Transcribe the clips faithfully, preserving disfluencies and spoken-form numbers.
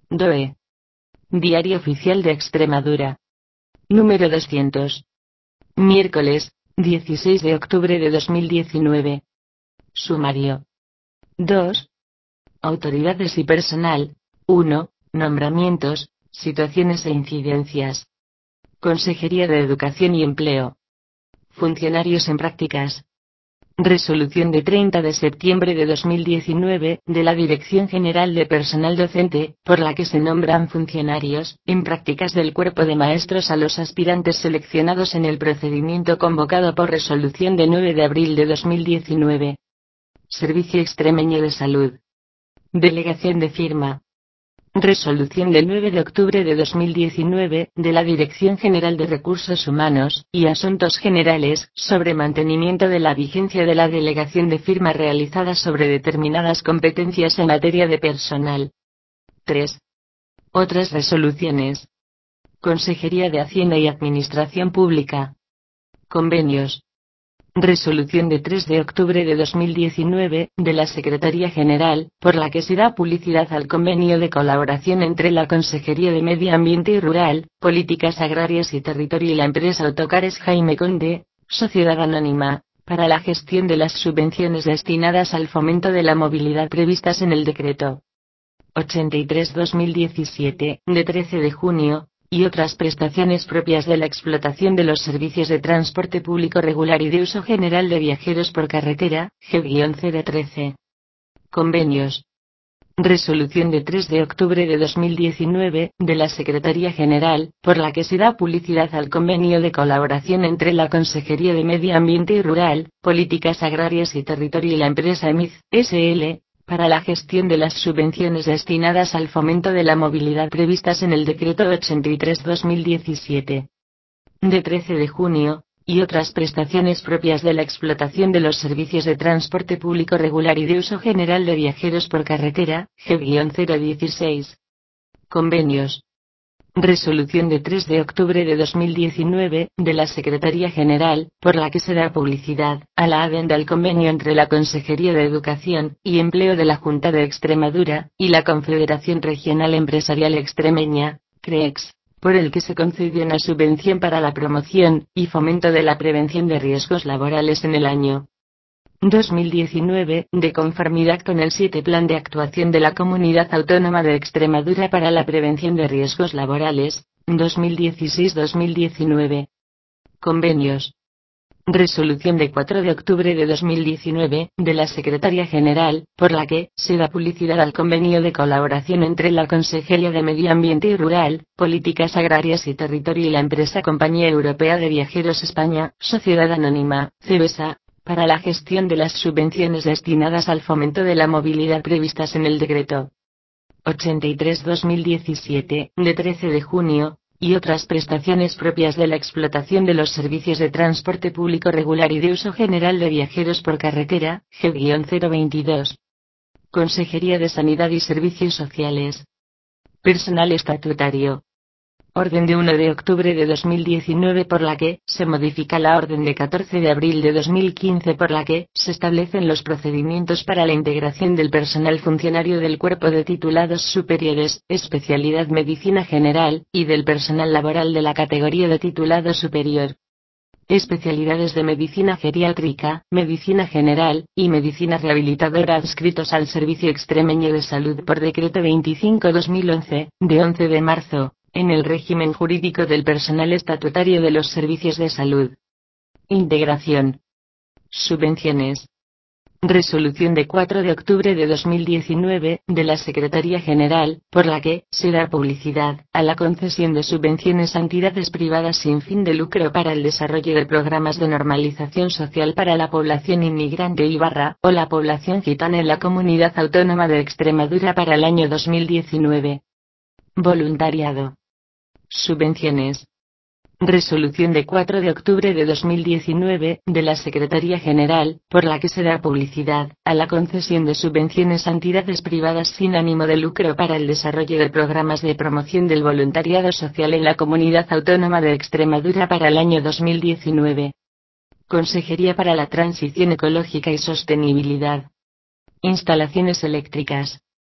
D O E. Diario Oficial de Extremadura. Número doscientos. Miércoles, dieciséis de octubre de dos mil diecinueve. Sumario. dos. Autoridades y personal. uno. Nombramientos, situaciones e incidencias. Consejería de Educación y Empleo. Funcionarios en prácticas. Resolución de treinta de septiembre de dos mil diecinueve, de la Dirección General de Personal Docente, por la que se nombran funcionarios en prácticas del Cuerpo de Maestros a los aspirantes seleccionados en el procedimiento convocado por resolución de nueve de abril de dos mil diecinueve. Servicio Extremeño de Salud. Delegación de firma. Resolución del nueve de octubre de dos mil diecinueve, de la Dirección General de Recursos Humanos y Asuntos Generales, sobre mantenimiento de la vigencia de la delegación de firma realizada sobre determinadas competencias en materia de personal. tres. Otras resoluciones. Consejería de Hacienda y Administración Pública. Convenios. Resolución de tres de octubre de dos mil diecinueve, de la Secretaría General, por la que se da publicidad al convenio de colaboración entre la Consejería de Medio Ambiente y Rural, Políticas Agrarias y Territorio y la empresa Autocares Jaime Conde, Sociedad Anónima, para la gestión de las subvenciones destinadas al fomento de la movilidad previstas en el Decreto ochenta y tres barra dos mil diecisiete, de trece de junio, y otras prestaciones propias de la explotación de los servicios de transporte público regular y de uso general de viajeros por carretera, G cero trece. Convenios. Resolución de tres de octubre de dos mil diecinueve, de la Secretaría General, por la que se da publicidad al convenio de colaboración entre la Consejería de Medio Ambiente y Rural, Políticas Agrarias y Territorio y la empresa E M I Z, S L, para la gestión de las subvenciones destinadas al fomento de la movilidad previstas en el Decreto ochenta y tres barra dos mil diecisiete. De trece de junio, y otras prestaciones propias de la explotación de los servicios de transporte público regular y de uso general de viajeros por carretera, G cero dieciséis. Convenios. Resolución de tres de octubre de dos mil diecinueve, de la Secretaría General, por la que se da publicidad a la adenda al convenio entre la Consejería de Educación y Empleo de la Junta de Extremadura y la Confederación Regional Empresarial Extremeña, CREEX, por el que se concedió una subvención para la promoción y fomento de la prevención de riesgos laborales en el año dos mil diecinueve, de conformidad con el siete Plan de Actuación de la Comunidad Autónoma de Extremadura para la Prevención de Riesgos Laborales, dos mil dieciséis a dos mil diecinueve. Convenios. Resolución de cuatro de octubre de dos mil diecinueve, de la Secretaría General, por la que se da publicidad al convenio de colaboración entre la Consejería de Medio Ambiente y Rural, Políticas Agrarias y Territorio y la empresa Compañía Europea de Viajeros España, Sociedad Anónima, CEBESA, para la gestión de las subvenciones destinadas al fomento de la movilidad previstas en el Decreto ochenta y tres barra dos mil diecisiete, de trece de junio, y otras prestaciones propias de la explotación de los servicios de transporte público regular y de uso general de viajeros por carretera, G cero veintidós. Consejería de Sanidad y Servicios Sociales. Personal estatutario. Orden de uno de octubre de dos mil diecinueve por la que se modifica la orden de catorce de abril de dos mil quince por la que se establecen los procedimientos para la integración del personal funcionario del Cuerpo de Titulados Superiores, especialidad Medicina General, y del personal laboral de la categoría de Titulado Superior. Especialidades de Medicina Geriátrica, Medicina General, y Medicina Rehabilitadora adscritos al Servicio Extremeño de Salud por Decreto veinticinco barra dos mil once, de once de marzo. En el régimen jurídico del personal estatutario de los servicios de salud. Integración. Subvenciones. Resolución de cuatro de octubre de dos mil diecinueve, de la Secretaría General, por la que se da publicidad a la concesión de subvenciones a entidades privadas sin fin de lucro para el desarrollo de programas de normalización social para la población inmigrante y barra, o la población gitana en la Comunidad Autónoma de Extremadura para el año dos mil diecinueve. Voluntariado. Subvenciones. Resolución de cuatro de octubre de dos mil diecinueve, de la Secretaría General, por la que se da publicidad a la concesión de subvenciones a entidades privadas sin ánimo de lucro para el desarrollo de programas de promoción del voluntariado social en la Comunidad Autónoma de Extremadura para el año dos mil diecinueve. Consejería para la Transición Ecológica y Sostenibilidad. Instalaciones eléctricas.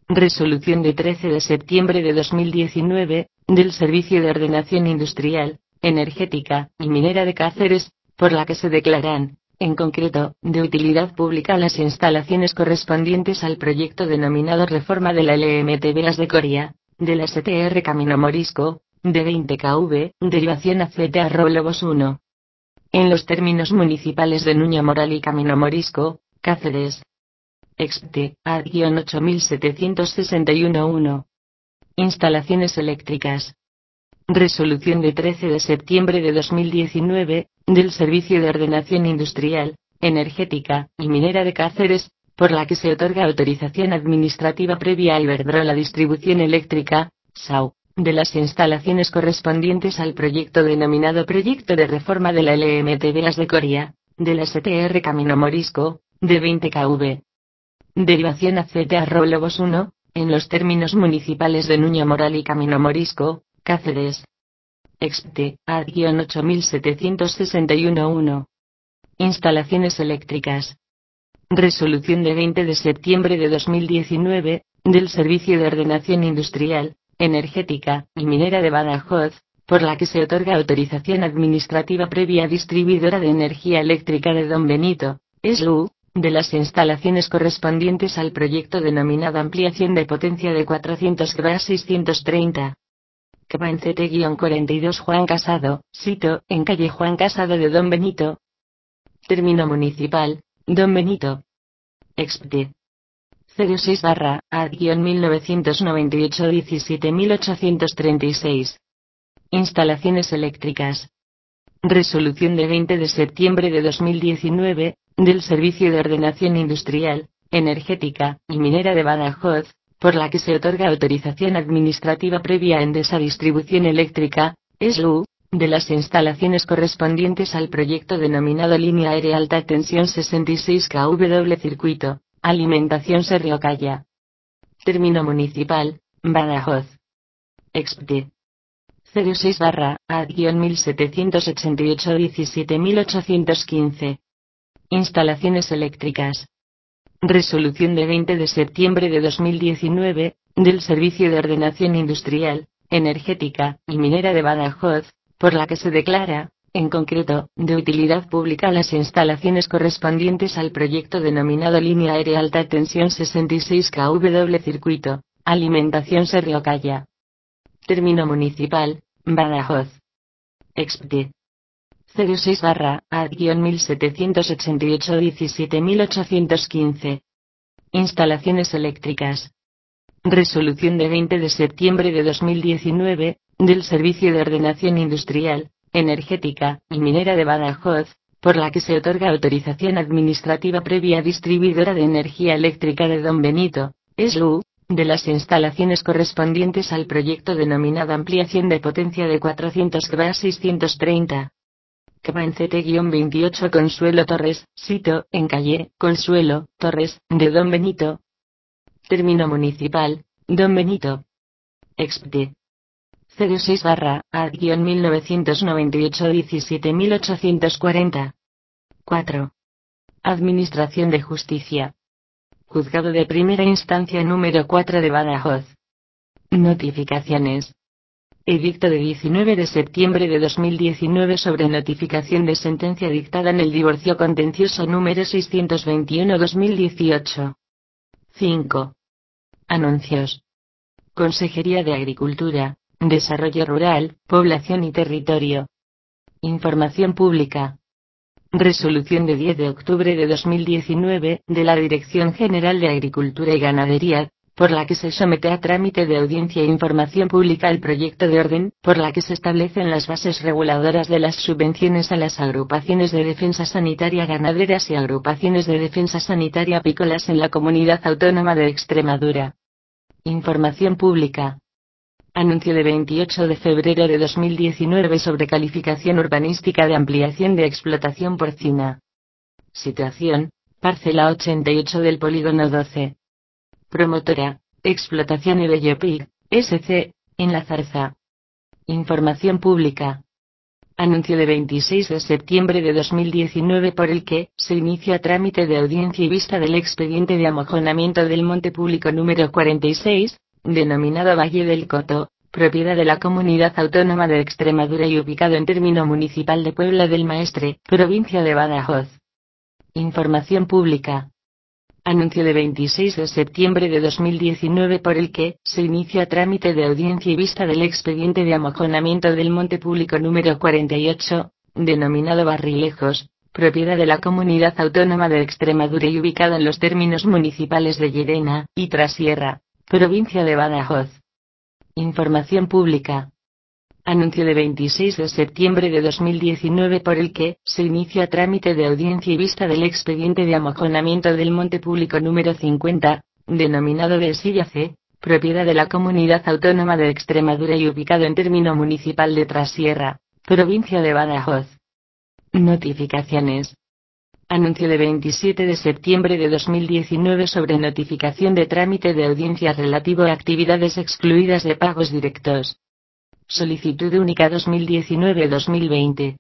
Resolución de trece de septiembre de dos mil diecinueve, del Servicio de Ordenación Industrial, Energética y Minera de Cáceres, por la que se declaran, en concreto, de utilidad pública las instalaciones correspondientes al proyecto denominado Reforma de la L M T Beas de Coria, de la S T R Camino Morisco, de veinte kilovoltios, derivación a Z arroba Lobos uno. En los términos municipales de Nuña Moral y Camino Morisco, Cáceres. Expte, A ocho mil setecientos sesenta y uno uno. Instalaciones eléctricas. Resolución de trece de septiembre de dos mil diecinueve, del Servicio de Ordenación Industrial, Energética y Minera de Cáceres, por la que se otorga autorización administrativa previa a Iberdrola Distribución Eléctrica, S A U, de las instalaciones correspondientes al proyecto denominado Proyecto de Reforma de la L M T Beas de Coria, de la S T R Camino Morisco, de veinte kilovoltios. Derivación a Z arroba Lobos uno, en los términos municipales de Nuña Moral y Camino Morisco, Cáceres. Expte, A ocho mil setecientos sesenta y uno uno. Instalaciones eléctricas. Resolución de veinte de septiembre de dos mil diecinueve, del Servicio de Ordenación Industrial, Energética y Minera de Badajoz, por la que se otorga autorización administrativa previa a Distribuidora de Energía Eléctrica de Don Benito, S L U, de las instalaciones correspondientes al proyecto denominado Ampliación de Potencia de cuatrocientos kilovatios a seiscientos treinta. Que va en C T cuarenta y dos Juan Casado, sito, en calle Juan Casado de Don Benito. Término municipal, Don Benito. Expte. cero seis barra, A mil novecientos noventa y ocho diecisiete mil ochocientos treinta y seis. Instalaciones eléctricas. Resolución de veinte de septiembre de dos mil diecinueve, del Servicio de Ordenación Industrial, Energética y Minera de Badajoz, por la que se otorga autorización administrativa previa a Endesa Distribución Eléctrica, S L U, de las instalaciones correspondientes al proyecto denominado Línea Aérea Alta Tensión sesenta y seis kilovoltios doble circuito, Alimentación Serriocaya. Término municipal, Badajoz. Expte. cero seis barra, A mil setecientos ochenta y ocho diecisiete mil ochocientos quince. Instalaciones eléctricas. Resolución de veinte de septiembre de dos mil diecinueve, del Servicio de Ordenación Industrial, Energética y Minera de Badajoz, por la que se declara, en concreto, de utilidad pública las instalaciones correspondientes al proyecto denominado Línea Aérea Alta Tensión sesenta y seis kilovoltios doble circuito, Alimentación Serriocaya. Término municipal, Badajoz. Expte. cero seis barra, A mil setecientos ochenta y ocho diecisiete mil ochocientos quince. Instalaciones eléctricas. Resolución de veinte de septiembre de dos mil diecinueve, del Servicio de Ordenación Industrial, Energética y Minera de Badajoz, por la que se otorga autorización administrativa previa a Distribuidora de Energía Eléctrica de Don Benito, S L U, de las instalaciones correspondientes al proyecto denominado Ampliación de Potencia de cuatrocientos kilovatios a seiscientos treinta. Que va en C T veintiocho Consuelo Torres, sito, en calle Consuelo Torres, de Don Benito. Término municipal, Don Benito. Expte. cero seis barra, A mil novecientos noventa y ocho diecisiete mil ochocientos cuarenta. cuatro. Administración de Justicia. Juzgado de Primera Instancia número cuatro de Badajoz. Notificaciones. Edicto de diecinueve de septiembre de dos mil diecinueve sobre notificación de sentencia dictada en el divorcio contencioso número seiscientos veintiuno barra dos mil dieciocho. cinco. Anuncios. Consejería de Agricultura, Desarrollo Rural, Población y Territorio. Información pública. Resolución de diez de octubre de dos mil diecinueve, de la Dirección General de Agricultura y Ganadería, por la que se somete a trámite de audiencia e información pública el proyecto de orden, por la que se establecen las bases reguladoras de las subvenciones a las agrupaciones de defensa sanitaria ganaderas y agrupaciones de defensa sanitaria apícolas en la Comunidad Autónoma de Extremadura. Información pública. Anuncio de veintiocho de febrero de dos mil diecinueve sobre calificación urbanística de ampliación de explotación porcina. Situación, parcela ochenta y ocho del polígono doce. Promotora, Explotación y Bellopic, S C, en La Zarza. Información pública. Anuncio de veintiséis de septiembre de dos mil diecinueve por el que se inicia trámite de audiencia y vista del expediente de amojonamiento del monte público número cuarenta y seis, denominado Valle del Coto, propiedad de la Comunidad Autónoma de Extremadura y ubicado en término municipal de Puebla del Maestre, provincia de Badajoz. Información pública. Anuncio de veintiséis de septiembre de dos mil diecinueve por el que se inicia trámite de audiencia y vista del expediente de amojonamiento del monte público número cuarenta y ocho, denominado Barrilejos, propiedad de la Comunidad Autónoma de Extremadura y ubicado en los términos municipales de Llerena y Trasierra, provincia de Badajoz. Información pública. Anuncio de veintiséis de septiembre de dos mil diecinueve por el que se inicia trámite de audiencia y vista del expediente de amojonamiento del monte público número cincuenta, denominado Besilla C, propiedad de la Comunidad Autónoma de Extremadura y ubicado en término municipal de Trasierra, provincia de Badajoz. Notificaciones. Anuncio de veintisiete de septiembre de dos mil diecinueve sobre notificación de trámite de audiencia relativo a actividades excluidas de pagos directos. Solicitud única dos mil diecinueve a dos mil veinte.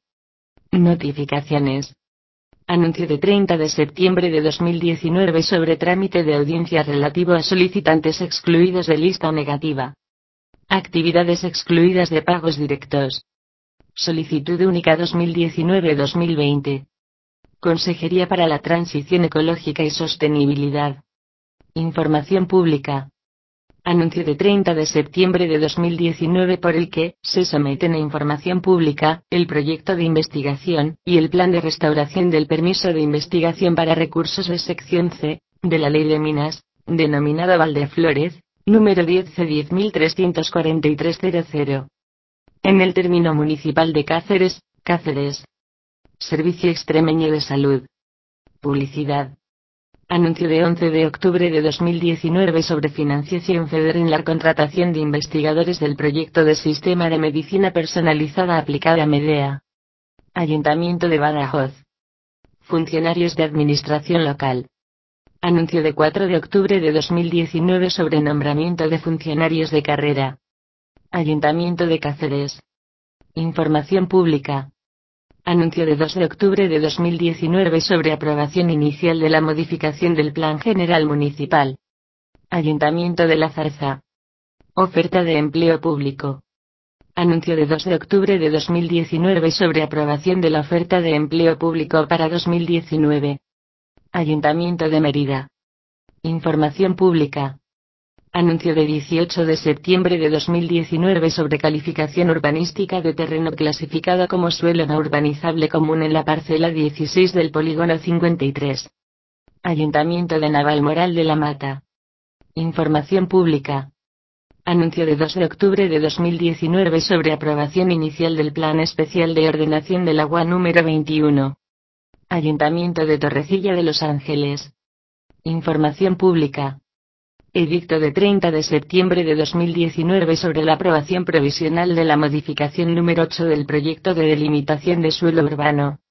Notificaciones. Anuncio de treinta de septiembre de dos mil diecinueve sobre trámite de audiencia relativo a solicitantes excluidos de lista negativa. Actividades excluidas de pagos directos. Solicitud única dos mil diecinueve a dos mil veinte. Consejería para la Transición Ecológica y Sostenibilidad. Información pública. Anuncio de treinta de septiembre de dos mil diecinueve por el que se someten a información pública el proyecto de investigación y el plan de restauración del permiso de investigación para recursos de sección C de la Ley de Minas, denominado Valdeflórez, número diez C diez mil trescientos cuarenta y tres cero cero. En el término municipal de Cáceres, Cáceres. Servicio Extremeño de Salud. Publicidad. Anuncio de once de octubre de dos mil diecinueve sobre financiación FEDER en la contratación de investigadores del proyecto de Sistema de Medicina Personalizada aplicada a Medea. Ayuntamiento de Badajoz. Funcionarios de Administración Local. Anuncio de cuatro de octubre de dos mil diecinueve sobre nombramiento de funcionarios de carrera. Ayuntamiento de Cáceres. Información pública. Anuncio de dos de octubre de dos mil diecinueve sobre aprobación inicial de la modificación del Plan General Municipal. Ayuntamiento de La Zarza. Oferta de empleo público. Anuncio de dos de octubre de dos mil diecinueve sobre aprobación de la oferta de empleo público para dos mil diecinueve. Ayuntamiento de Mérida. Información pública. Anuncio de dieciocho de septiembre de dos mil diecinueve sobre calificación urbanística de terreno clasificado como suelo no urbanizable común en la parcela dieciséis del polígono cincuenta y tres. Ayuntamiento de Navalmoral de la Mata. Información pública. Anuncio de dos de octubre de dos mil diecinueve sobre aprobación inicial del Plan Especial de Ordenación del Agua número veintiuno. Ayuntamiento de Torrecilla de los Ángeles. Información pública. Edicto de treinta de septiembre de dos mil diecinueve sobre la aprobación provisional de la modificación número ocho del proyecto de delimitación de suelo urbano.